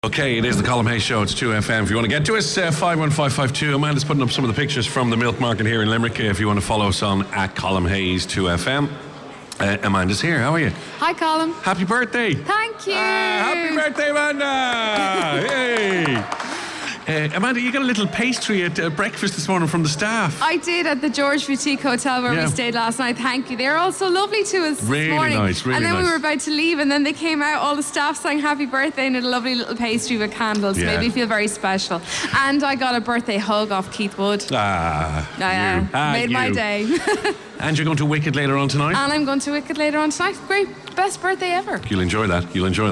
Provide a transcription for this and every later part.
Okay, it is the Colm Hayes Show. It's 2FM. If you want to get to us, 51552. Amanda's putting up some of the pictures from the milk market here in Limerick. If you want to follow us on at Colm Hayes 2FM. Amanda's here. How are you? Hi, Colm. Happy birthday. Thank you. Happy birthday, Amanda. Yay. Amanda, you got a little pastry at breakfast this morning from the staff. I did at the George Boutique Hotel where we stayed last night. Thank you. They were all so lovely to us really this morning. Nice, really and then nice. we were about to leave, and then they came out, all the staff sang happy birthday and a lovely little pastry with candles. Yeah. Made me feel very special. And I got a birthday hug off Keith Wood. Made my day. And you're going to Wicked later on tonight? And I'm going to Wicked later on tonight. Great. Best birthday ever. You'll enjoy that.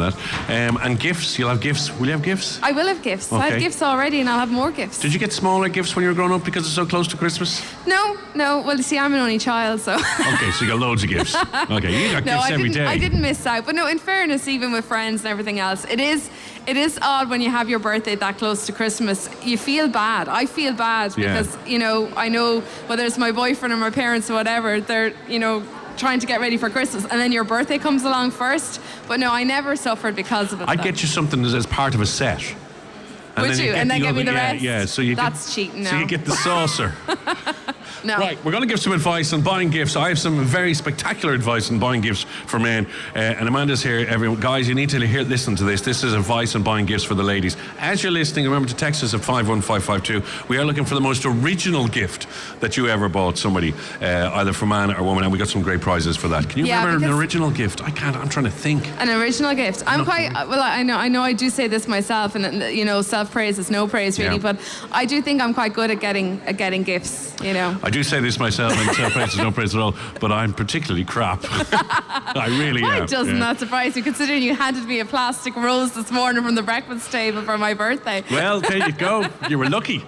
And gifts. You'll have gifts. Will you have gifts? I will have gifts. Okay. I have gifts already and I'll have more gifts. Did you get smaller gifts when you were growing up because it's so close to Christmas? No. Well, you see, I'm an only child, so... Okay, so you got loads of gifts. Okay, you got gifts every day. I didn't miss out. But no, in fairness, even with friends and everything else, it is odd when you have your birthday that close to Christmas. You feel bad. I feel bad because, I know whether it's my boyfriend or my parents or whatever, they're, trying to get ready for Christmas, and then your birthday comes along first. But no, I never suffered because of it. I'd get you something as part of a set. Would you? And then give me the rest? Yeah, so that's cheating now. So you get the saucer. No. Right, we're going to give some advice on buying gifts. I have some very spectacular advice on buying gifts for men. And Amanda's here. Everyone, guys, you need to listen to this. This is advice on buying gifts for the ladies. As you're listening, remember to text us at 51552. We are looking for the most original gift that you ever bought somebody, either for man or woman. And we got some great prizes for that. Can you remember an original gift? I can't. I'm trying to think. An original gift. I'm quite... Well, I know I do say this myself, and, self-praise is no praise, really. Yeah. But I do think I'm quite good at getting gifts, I do say this myself, and self-praise is no praise at all, but I'm particularly crap. I really am. Why doesn't that surprise you, considering you handed me a plastic rose this morning from the breakfast table for my birthday? Well, there you go. You were lucky.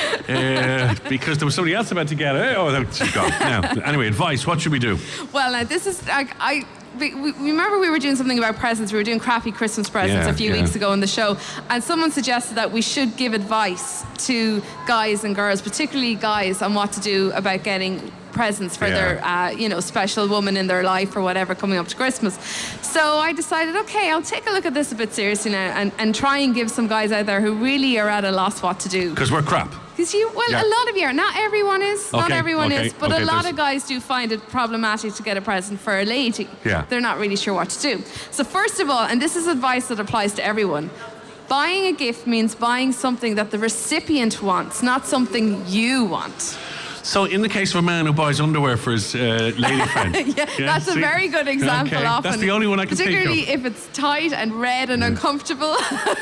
Because there was somebody else about to get it. Oh, she's gone. Now, anyway, advice. What should we do? Well, this is... We remember we were doing something about presents. We were doing crappy Christmas presents a few weeks ago on the show, and someone suggested that we should give advice to guys and girls, particularly guys, on what to do about getting presents for their special woman in their life or whatever coming up to Christmas. So I decided, okay, I'll take a look at this a bit seriously now and try and give some guys out there who really are at a loss what to do. Because we're crap. Because a lot of you are. Not everyone is. Not everyone is. But a lot of guys do find it problematic to get a present for a lady. Yeah. They're not really sure what to do. So first of all, and this is advice that applies to everyone, buying a gift means buying something that the recipient wants, not something you want. So in the case of a man who buys underwear for his lady friend. That's a very good example often. That's the only one I can think of. Particularly if it's tight and red and uncomfortable.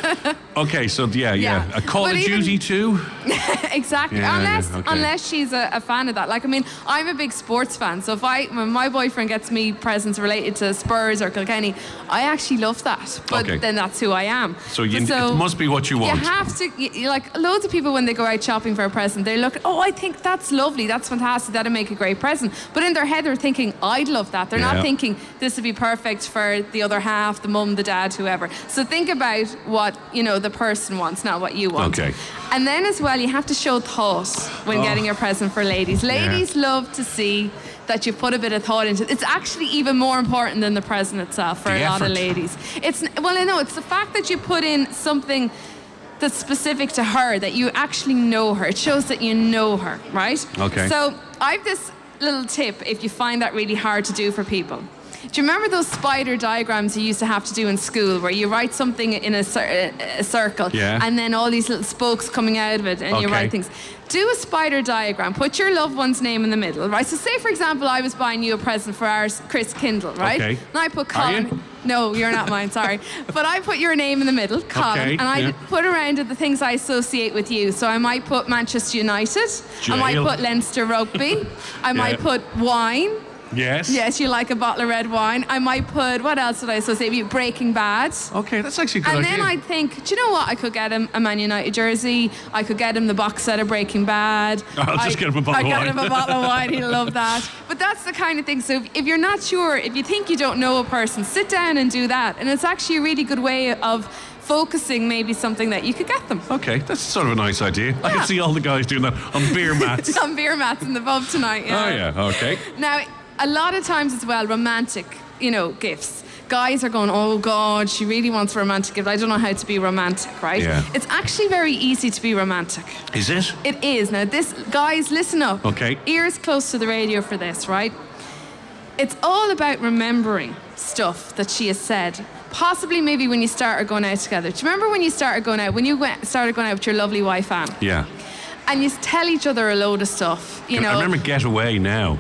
Okay, so a Call of Duty too? Exactly. Unless she's a fan of that. Like, I mean, I'm a big sports fan, so when my boyfriend gets me presents related to Spurs or Kilkenny, I actually love that. But then that's who I am. So it must be what you want. You have to, like, loads of people when they go out shopping for a present, they look, I think that's lovely. That's fantastic. That'll make a great present. But in their head, they're thinking, I'd love that. They're not thinking this would be perfect for the other half, the mum, the dad, whoever. So think about what, the person wants, not what you want. Okay. And then as well, you have to show thought when getting a present for ladies. Ladies love to see that you put a bit of thought into it. It's actually even more important than the present itself for a lot of ladies. It's the fact that you put in something that's specific to her, that you actually know her. It shows that you know her, right? Okay. So I have this little tip if you find that really hard to do for people. Do you remember those spider diagrams you used to have to do in school where you write something in a circle and then all these little spokes coming out of it and you write things? Do a spider diagram. Put your loved one's name in the middle, right? So say, for example, I was buying you a present for our Chris Kindle, right? Okay. And I put Colin... No, you're not mine, sorry. But I put your name in the middle, Colin, and I put around it the things I associate with you. So I might put Manchester United. I might put Leinster Rugby. I might put wine. Yes. Yes, you like a bottle of red wine. I might put, what else did I associate with you? Breaking Bad. Okay, that's actually a good idea. idea. And then I'd think, do you know what? I could get him a Man United jersey. I could get him the box set of Breaking Bad. I'll just get him a bottle of wine. I got him a bottle of wine. He'll love that. But that's the kind of thing. So if you're not sure, if you think you don't know a person, sit down and do that. And it's actually a really good way of focusing maybe something that you could get them. Okay, that's sort of a nice idea. Yeah. I can see all the guys doing that on beer mats. On beer mats in the pub tonight. Oh yeah, okay. Now, a lot of times as well, romantic, gifts. guys are going, oh God, she really wants a romantic gift. I don't know how to be romantic, right? Yeah. It's actually very easy to be romantic. Is it? It is. Now, guys, listen up. Okay. Ears close to the radio for this, right? It's all about remembering stuff that she has said. Possibly maybe when you started going out together. Do you remember when you started going out, started going out with your lovely wife, Anne? Yeah. And you tell each other a load of stuff, you know. I remember Get Away now.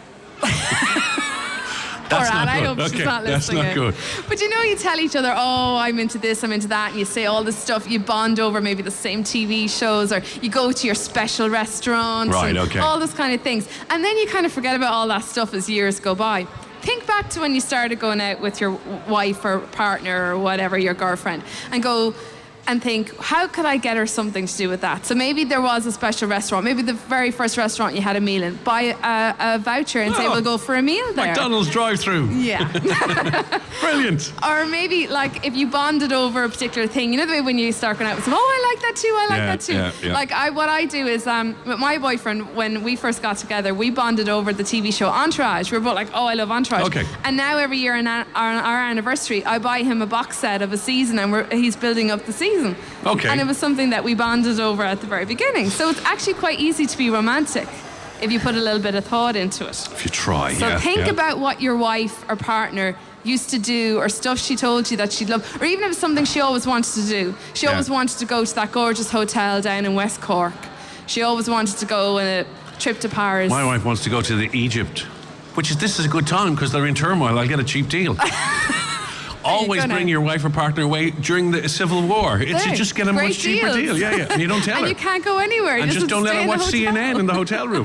That's not I good. hope she's not listening. That's not good. But you tell each other, oh, I'm into this, I'm into that, and you say all this stuff. You bond over maybe the same TV shows, or you go to your special restaurants. Right, and okay. all those kind of things. And then you kind of forget about all that stuff as years go by. Think back to when you started going out with your wife or partner or whatever, your girlfriend, and go and think, how could I get her something to do with that? So maybe there was a special restaurant, maybe the very first restaurant you had a meal in. Buy a voucher and say, we'll go for a meal there. McDonald's drive-through. Yeah. Brilliant. Or maybe, like, if you bonded over a particular thing, you know the way when you start going out with someone, oh, I like that too, I like that too. Yeah. Like, what I do is, with my boyfriend, when we first got together, we bonded over the TV show Entourage. We were both like, oh, I love Entourage. Okay. And now every year on our anniversary, I buy him a box set of a season, and he's building up the season. Okay. And it was something that we bonded over at the very beginning. So it's actually quite easy to be romantic if you put a little bit of thought into it. If you try, So think about what your wife or partner used to do, or stuff she told you that she'd love, or even if it's something she always wanted to do. She always wanted to go to that gorgeous hotel down in West Cork. She always wanted to go on a trip to Paris. My wife wants to go to Egypt, this is a good time because they're in turmoil. I'll get a cheap deal. Always bring your wife or partner away during the Civil War. You just get a much cheaper deal. Yeah. And you don't tell her. And you can't go anywhere. And just don't let her watch CNN in the hotel room.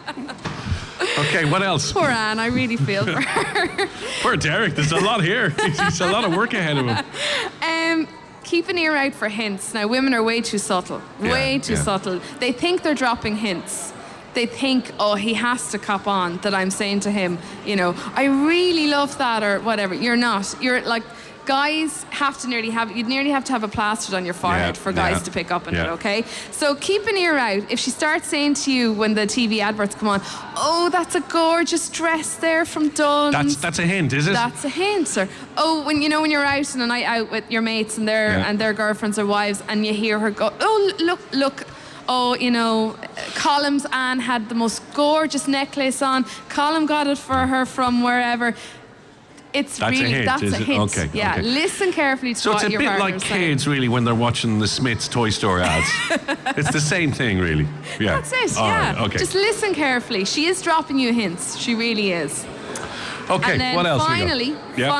Okay, what else? Poor Anne, I really feel for her. Poor Derek, there's a lot here. He's a lot of work ahead of him. Keep an ear out for hints. Now, women are way too subtle. Way too subtle. They think they're dropping hints. They think, oh, he has to cop on that I'm saying to him, I really love that, or whatever. You're not. You're like, guys you'd nearly have to have a plastered on your forehead for guys to pick up on it, okay? So keep an ear out. If she starts saying to you when the TV adverts come on, oh, that's a gorgeous dress there from Dunn's. That's a hint, is it? That's a hint. Or, oh, when you're out on a night out with your mates and their girlfriends or wives, and you hear her go, oh, look. Oh, Colum's Anne had the most gorgeous necklace on. Colum got it for her from wherever. That's a hint. Okay. Yeah, okay. Listen carefully to what your partner's saying. So it's a bit like kids, really, when they're watching the Smiths Toy Store ads. It's the same thing, really. Yeah. That's it, All yeah. right, okay. Just listen carefully. She is dropping you hints. She really is. Okay, and then what else finally,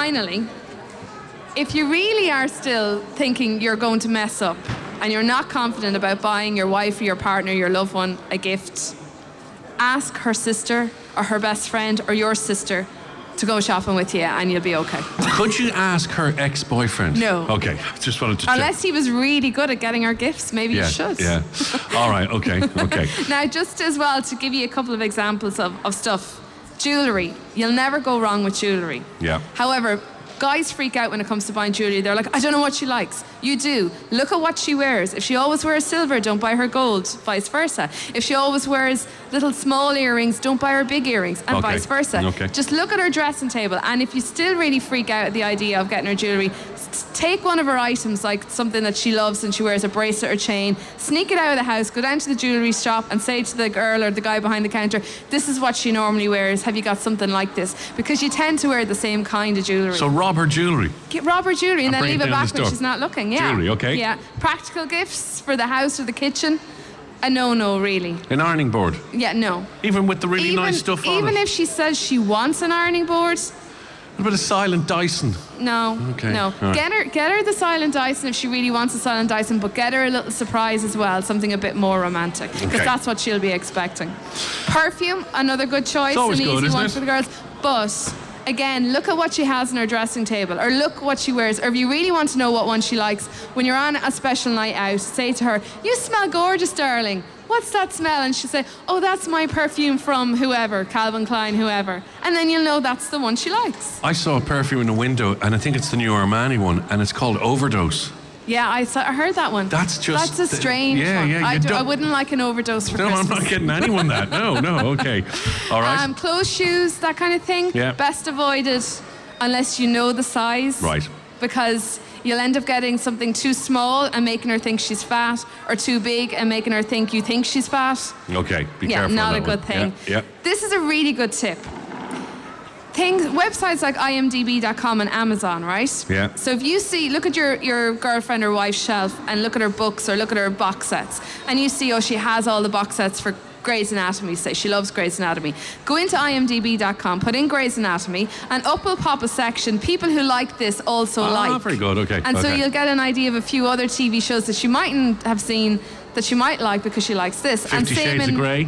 if you really are still thinking you're going to mess up, and you're not confident about buying your wife or your partner, your loved one, a gift, ask her sister or her best friend or your sister to go shopping with you, and you'll be okay. Could you ask her ex-boyfriend? No. Okay, just wanted to check. Unless he was really good at getting her gifts, maybe you should. Yeah. All right, okay. Now, just as well, to give you a couple of examples of stuff. Jewellery. You'll never go wrong with jewellery. Yeah. However, guys freak out when it comes to buying jewellery. They're like, I don't know what she likes. You do. Look at what she wears. If she always wears silver, don't buy her gold. Vice versa. If she always wears little small earrings, don't buy her big earrings. And vice versa. Okay. Just look at her dressing table. And if you still really freak out at the idea of getting her jewellery, take one of her items, like something that she loves and she wears, a bracelet or chain, sneak it out of the house, go down to the jewellery shop and say to the girl or the guy behind the counter, this is what she normally wears. Have you got something like this? Because you tend to wear the same kind of jewellery. So rob her jewellery. Rob her jewellery and then leave it back when she's not looking. Yeah. Jewellery, okay. Yeah. Practical gifts for the house or the kitchen. A no, really. An ironing board. Yeah, no. Even with the really nice stuff on it. Even if she says she wants an ironing board. What about a silent Dyson? No. Okay. No. Right. Get her the silent Dyson if she really wants a silent Dyson, but get her a little surprise as well, something a bit more romantic, because that's what she'll be expecting. Perfume, another good choice, an easy one for the girls. But again, look at what she has on her dressing table, or look what she wears, or if you really want to know what one she likes, when you're on a special night out, say to her, you smell gorgeous, darling. What's that smell? And she'll say, oh, that's my perfume from whoever, Calvin Klein, whoever. And then you'll know that's the one she likes. I saw a perfume in the window, and I think it's the new Armani one, and it's called Overdose. Yeah, I heard that one. That's a strange one. Yeah, I wouldn't like an overdose for Christmas. No, I'm not getting anyone that. No, okay. All right. Clothes, shoes, that kind of thing. Yeah. Best avoided. unless you know the size. Right. Because you'll end up getting something too small and making her think she's fat, or too big and making her think you think she's fat. Okay, be yeah, careful. not on a that good thing. Yeah. This is a really good tip. Websites like imdb.com and Amazon, right? Yeah. So if you look at your girlfriend or wife's shelf and look at her books or look at her box sets, and you see, she has all the box sets for Grey's Anatomy, say she loves Grey's Anatomy. Go into imdb.com, put in Grey's Anatomy, and up will pop a section, people who like this also like. Ah, very good, okay. And so you'll get an idea of a few other TV shows that she mightn't have seen that she might like because she likes this. 50 Shades of Grey.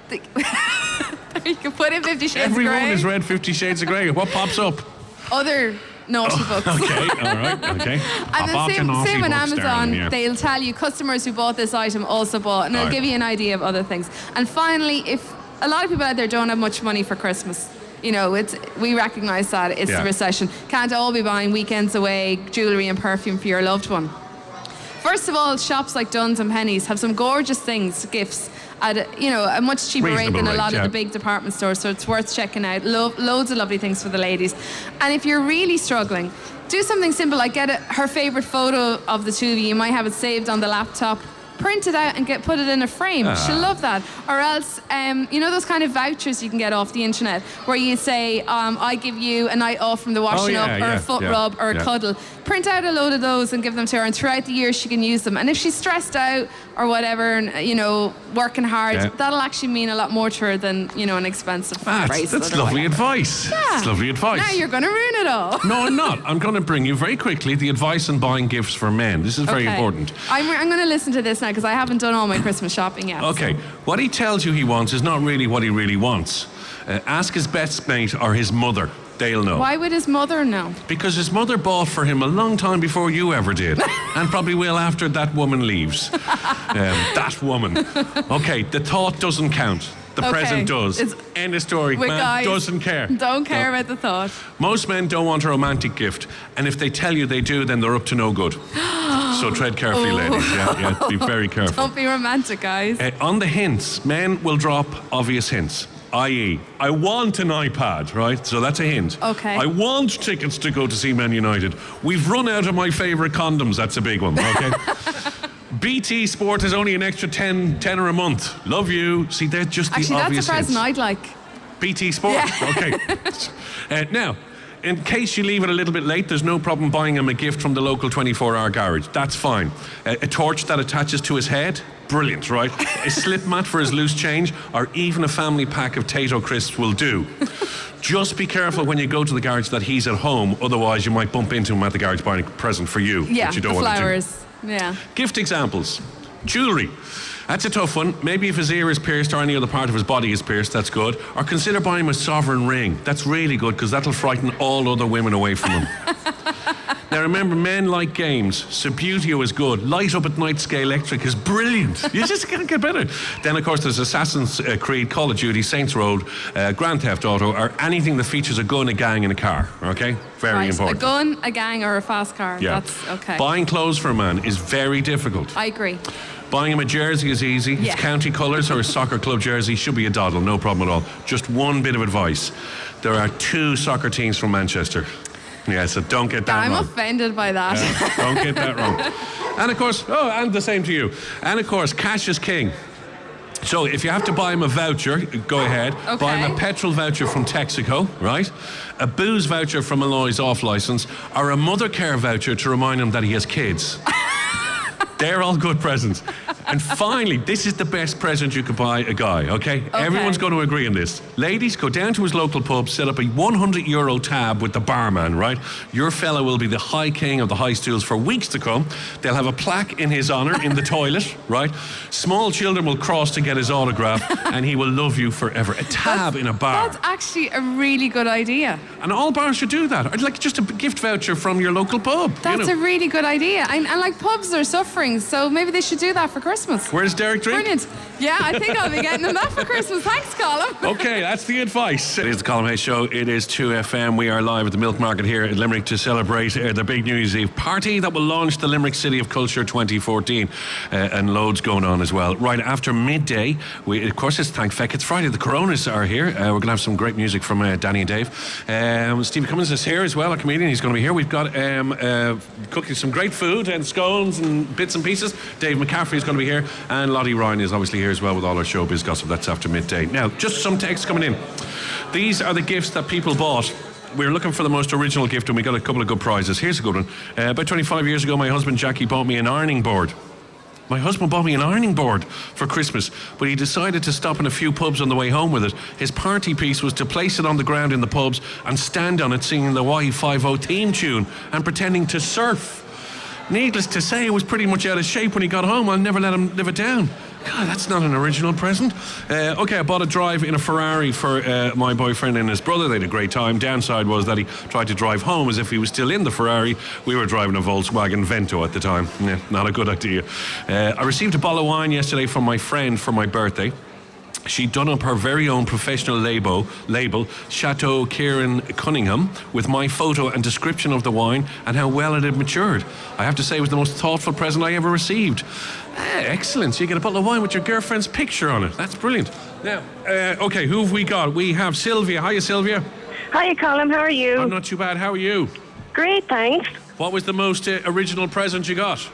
You can put in 50 Shades Everyone of Grey. has read 50 Shades of Grey. What pops up? Other naughty books. Okay, all right, okay. And then same on Amazon, darling, yeah. they'll tell you customers who bought this item also bought, and they'll give you an idea of other things. And finally, if a lot of people out there don't have much money for Christmas, we recognise that it's the recession. Can't all be buying weekends away jewellery and perfume for your loved one. First of all, shops like Dunn's and Penny's have some gorgeous things, gifts, at a much cheaper rate than a lot of the big department stores, so it's worth checking out. Loads of lovely things for the ladies. And if you're really struggling, do something simple like get her favourite photo of the two of you. You might have it saved on the laptop. Print it out and put it in a frame. She'll love that. Or else, those kind of vouchers you can get off the internet where you say, I give you a night off from the washing up, or a foot rub, or a cuddle. Print out a load of those and give them to her, and throughout the year she can use them. And if she's stressed out or whatever, and working hard, that'll actually mean a lot more to her than an expensive bracelet. That's lovely advice. Yeah. That's lovely advice. Now you're going to ruin it all. No, I'm not. I'm going to bring you very quickly the advice on buying gifts for men. This is very important. I'm going to listen to this now because I haven't done all my Christmas shopping yet. Okay, what he tells you he wants is not really what he really wants. Ask his best mate or his mother. They'll know. Why would his mother know? Because his mother bought for him a long time before you ever did. And probably will after that woman leaves. That woman. Okay, the thought doesn't count. The present does. End of story. Man doesn't care. Don't care about the thought. Most men don't want a romantic gift. And if they tell you they do, then they're up to no good. So tread carefully, ladies. Yeah, be very careful. Don't be romantic, guys. On the hints, men will drop obvious hints. I.e., I want an iPad, right? So that's a hint. Okay. I want tickets to go to see Man United. We've run out of my favourite condoms. That's a big one, okay? BT Sport is only an extra tenner a month. Love you. See, they're just the obvious hints. Actually, that's a present I'd like. BT Sport? Yeah. Okay. Now, in case you leave it a little bit late, there's no problem buying him a gift from the local 24-hour garage. That's fine. A torch that attaches to his head? Brilliant, right? A slip mat for his loose change, or even a family pack of Tayto crisps will do. Just be careful when you go to the garage that he's at home, otherwise you might bump into him at the garage buying a present for you. Yeah, which you don't the want flowers. To do. Yeah. Gift examples. Jewellery. That's a tough one. Maybe if his ear is pierced or any other part of his body is pierced, that's good. Or consider buying him a sovereign ring. That's really good because that'll frighten all other women away from him. Now remember, men like games. Subutio is good. Light Up at Night Scale Electric is brilliant. You just can't get better. Then, of course, there's Assassin's Creed, Call of Duty, Saints Row, Grand Theft Auto, or anything that features a gun, a gang, and a car. Okay? Very important. A gun, a gang, or a fast car. Yeah. That's okay. Buying clothes for a man is very difficult. I agree. Buying him a jersey is easy. His county colours or his soccer club jersey should be a doddle, no problem at all. Just one bit of advice. There are 2 soccer teams from Manchester. Yeah, so don't get that wrong. I'm offended by that. Don't get that wrong. And of course, and the same to you. And of course, cash is king. So if you have to buy him a voucher, go ahead. Okay. Buy him a petrol voucher from Texaco, right? A booze voucher from Malloy's off licence, or a mother care voucher to remind him that he has kids. They're all good presents. And finally, this is the best present you could buy a guy, okay? Everyone's going to agree on this. Ladies, go down to his local pub, set up a €100 tab with the barman, right? Your fella will be the high king of the high stools for weeks to come. They'll have a plaque in his honour in the toilet, right? Small children will cross to get his autograph, and he will love you forever. A tab in a bar. That's actually a really good idea. And all bars should do that. I'd like just a gift voucher from your local pub. That's a really good idea. And like pubs are suffering. drinks, so maybe they should do that for Christmas. Where's Derek drink? Brilliant. Yeah, I think I'll be getting them that for Christmas. Thanks, Colin. Okay, that's the advice. It is the Colin Hay Show. It is 2FM. We are live at the Milk Market here in Limerick to celebrate the big New Year's Eve party that will launch the Limerick City of Culture 2014, and loads going on as well. Right after midday, of course it's Thank Feck. It's Friday. The Coronas are here. We're going to have some great music from Danny and Dave. Stevie Cummins is here as well, a comedian. He's going to be here. We've got cooking some great food and scones and bits and pieces. Dave McCaffrey is going to be here, and Lottie Ryan is obviously here as well with all our showbiz gossip. That's after midday. Now, just some texts coming in. These are the gifts that people bought. We were looking for the most original gift, and we got a couple of good prizes. Here's a good one. About 25 years ago, my husband Jackie bought me an ironing board. My husband bought me an ironing board for Christmas, but he decided to stop in a few pubs on the way home with it. His party piece was to place it on the ground in the pubs and stand on it singing the Y50 theme tune and pretending to surf. Needless to say, it was pretty much out of shape when he got home. I'll never let him live it down. God, that's not an original present. Okay, I bought a drive in a Ferrari for my boyfriend and his brother. They had a great time. Downside was that he tried to drive home as if he was still in the Ferrari. We were driving a Volkswagen Vento at the time. Yeah, not a good idea. I received a bottle of wine yesterday from my friend for my birthday. She'd done up her very own professional label, Chateau Kieran Cunningham, with my photo and description of the wine and how well it had matured. I have to say it was the most thoughtful present I ever received. Excellent. So you get a bottle of wine with your girlfriend's picture on it. That's brilliant. Now, okay, who have we got? We have Sylvia. Hiya, Sylvia. Hiya, Colin. How are you? I'm not too bad. How are you? Great, thanks. What was the most original present you got?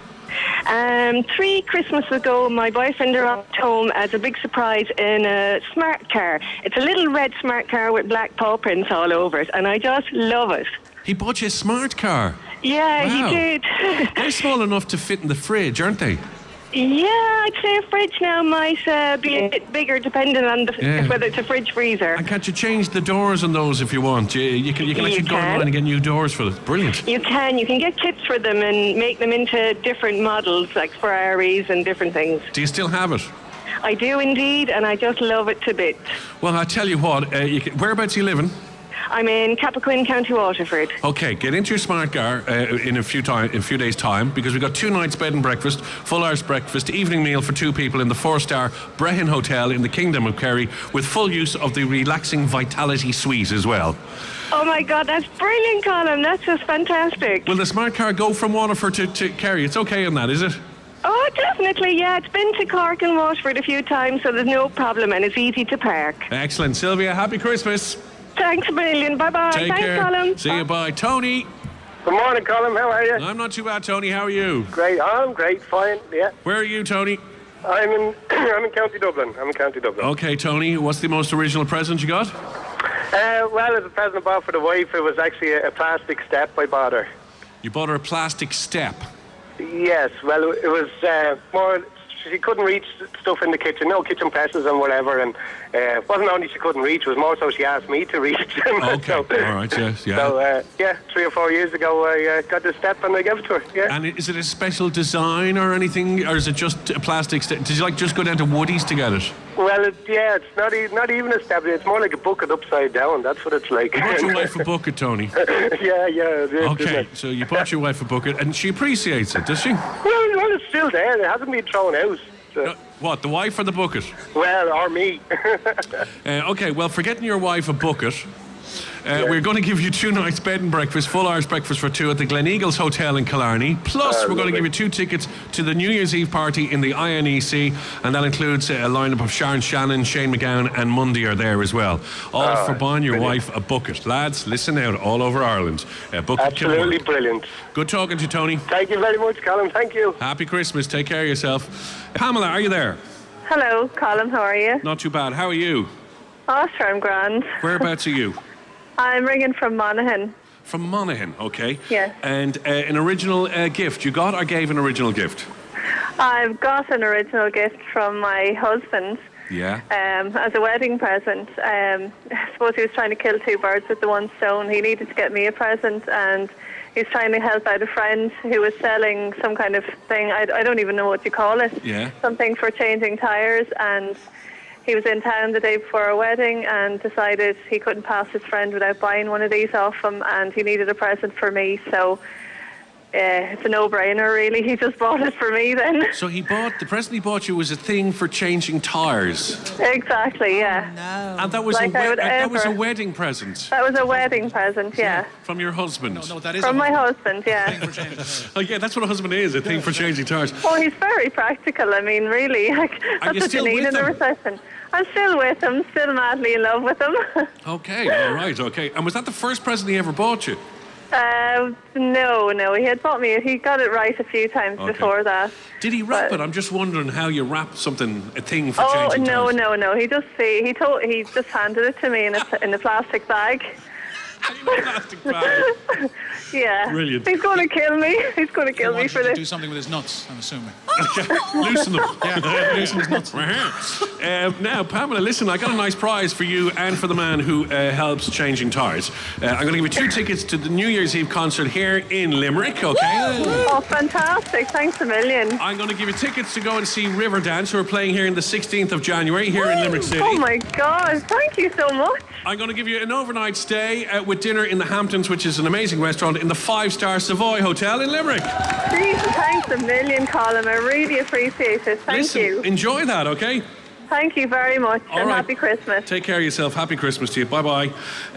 3 Christmases ago, my boyfriend arrived home as a big surprise in a smart car. It's a little red smart car with black paw prints all over it, and I just love it. He bought you a smart car? Yeah, wow. He did. They're small enough to fit in the fridge, aren't they? Yeah, I'd say a fridge now might be a bit bigger, depending on whether it's a fridge freezer. And can't you change the doors on those if you want? You can actually go online and get new doors for it. Brilliant. You can get kits for them and make them into different models, like Ferraris and different things. Do you still have it? I do indeed, and I just love it to bits. Well, I tell you what, whereabouts are you living? I'm in Cappoquin, County Waterford. Okay, get into your smart car in a few days' time, because we've got 2 nights bed and breakfast, full Irish breakfast, evening meal for 2 people in the 4-star Brehin Hotel in the Kingdom of Kerry, with full use of the relaxing Vitality Suite as well. Oh my God, that's brilliant, Colin. That's just fantastic. Will the smart car go from Waterford to Kerry? It's okay on that, is it? Oh, definitely, yeah. It's been to Cork and Waterford a few times, so there's no problem, and it's easy to park. Excellent. Sylvia, happy Christmas. Thanks a million. Bye-bye. Take Thanks, care. Colin. See you, bye. Tony. Good morning, Colin. How are you? I'm not too bad, Tony. How are you? Great. I'm great. Fine. Yeah. Where are you, Tony? I'm in County Dublin. Okay, Tony. What's the most original present you got? Well, as a present I bought for the wife, it was actually a plastic step I bought her. You bought her a plastic step? Yes. Well, it was more... She couldn't reach stuff in the kitchen, no kitchen presses and whatever, and it wasn't only she couldn't reach, it was more so she asked me to reach them. Okay, so, all right, yes, yeah. So, 3 or 4 years ago, I got the step and I gave it to her, yeah. And is it a special design or anything, or is it just a plastic step? Did you, just go down to Woody's to get it? Well, it's not even a step, it's more like a bucket upside down, that's what it's like. You bought your wife a bucket, Tony? Yeah. Okay, so you bought your wife a bucket, and she appreciates it, does she? Well, it's still there, it hasn't been thrown out. So. No, what, the wife or the bucket? Well, or me. Okay, well, for getting your wife a bucket, we're going to give you 2 nights bed and breakfast, full Irish breakfast for 2 at the Glen Eagles Hotel in Killarney. Plus, we're going to give you 2 tickets to the New Year's Eve party in the INEC, and that includes a lineup of Sharon Shannon, Shane McGowan, and Mundy are there as well. All for buying your wife a bucket. Lads, listen out, all over Ireland. Bucket absolutely brilliant. Good talking to you, Tony. Thank you very much, Colin. Thank you. Happy Christmas. Take care of yourself. Pamela, are you there? Hello, Colin. How are you? Not too bad. How are you? Oh, sure, I'm grand. Whereabouts are you? I'm ringing from Monaghan. From Monaghan, okay. Yes. And an original gift. You got or gave an original gift? I've got an original gift from my husband. Yeah. As a wedding present. I suppose he was trying to kill 2 birds with the one stone. He needed to get me a present, and he's trying to help out a friend who was selling some kind of thing. I don't even know what you call it. Yeah. Something for changing tyres, and he was in town the day before our wedding and decided he couldn't pass his friend without buying one of these off him, and he needed a present for me. So it's a no-brainer, really. He just bought it for me then. So the present he bought you was a thing for changing tyres. Exactly, yeah. Oh, no. And that was, that was a wedding present. That was a wedding present, yeah. From your husband. No, that is From my husband, yeah. Oh, yeah, that's what a husband is, a thing for changing tyres. Oh, he's very practical. I mean, really, like, that's what you need in a recession. I'm still with him, still madly in love with him. Okay, all right, okay. And was that the first present he ever bought you? No, he had bought me. He got it right a few times before that. Did he wrap it? I'm just wondering how you wrap something, a thing for changing no, tyres. no. He just handed it to me in a plastic bag. Plastic bag. Yeah. Brilliant. He's going to kill me. He's going to kill me for this. Do something with his nuts, I'm assuming. Loosen them. Yeah, loosen his nuts. Now, Pamela, listen, I got a nice prize for you and for the man who helps changing tyres. I'm going to give you 2 tickets to the New Year's Eve concert here in Limerick, okay? Oh, fantastic. Thanks a million. I'm going to give you tickets to go and see Riverdance, who are playing here on the 16th of January here in Limerick City. Oh, my God. Thank you so much. I'm going to give you an overnight stay with dinner in the Hamptons, which is an amazing restaurant in the 5-star Savoy Hotel in Limerick. Jesus, thanks a million, Colin. I really appreciate it. Thank you. Enjoy that, okay? Thank you very much. All and right. Happy Christmas. Take care of yourself. Happy Christmas to you. Bye-bye.